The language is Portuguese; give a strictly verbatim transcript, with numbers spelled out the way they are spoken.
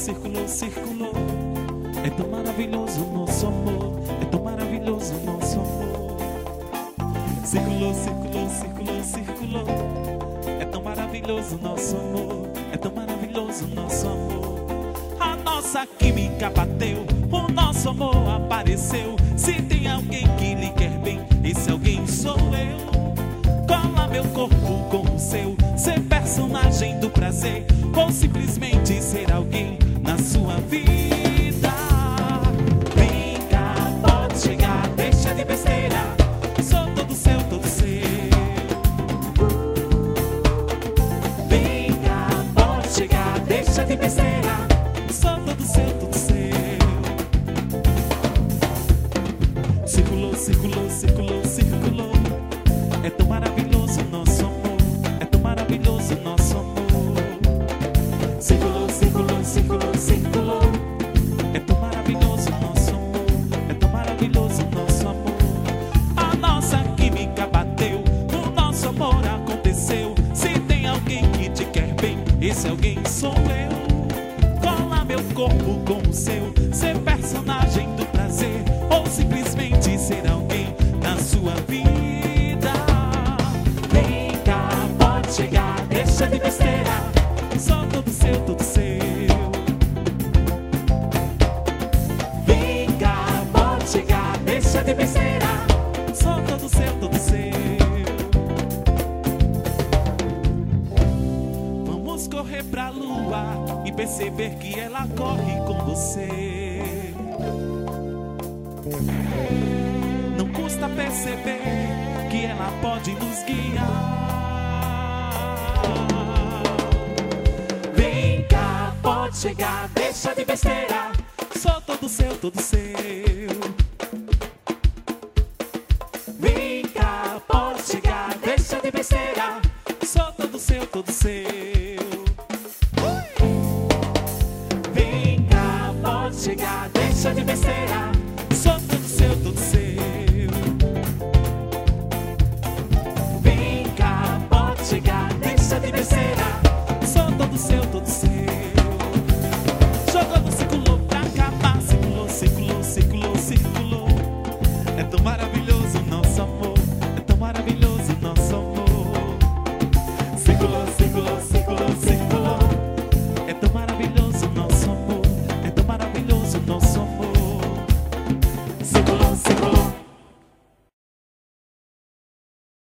circulou, circulou. É tão maravilhoso o nosso amor, é tão maravilhoso o nosso amor. Circulou, circulou, circulou, circulou. É tão maravilhoso o nosso amor, é tão maravilhoso o nosso amor. A nossa química bateu, o nosso amor apareceu. Se tem alguém que lhe quer bem, esse alguém sou eu. Cola meu corpo com o seu, ser personagem do prazer, ou simplesmente ser alguém na sua vida. Vem cá, pode chegar, deixa de besteira. Sou todo seu, todo seu. Vem cá, pode chegar, deixa de besteira. Sou todo seu, todo seu. Circulou, circulou, circulou, circulou. É tão maravilhoso o nosso amor, é tão maravilhoso o nosso amor. Circulou, circulou, circulou, circulou. É tão maravilhoso o nosso amor, é tão maravilhoso o nosso amor. A nossa química bateu, o nosso amor aconteceu. Se tem alguém que te quer bem, esse alguém sou eu. Cola meu corpo com o seu, ser personagem do prazer, ou simplesmente ser alguém na sua vida. Vem cá, pode chegar, deixa de besteira. Sou todo seu, todo seu. Vem cá, pode chegar, deixa de besteira. Sou todo seu, todo seu. Vamos correr pra lua e perceber que ela corre com você. Não custa perceber que ela pode nos guiar. Vem cá, pode chegar, deixa de besteira. Sou todo seu, todo seu. Vem cá, pode chegar, deixa de besteira. Sou todo seu, todo seu. Vem cá, pode chegar, deixa de besteira.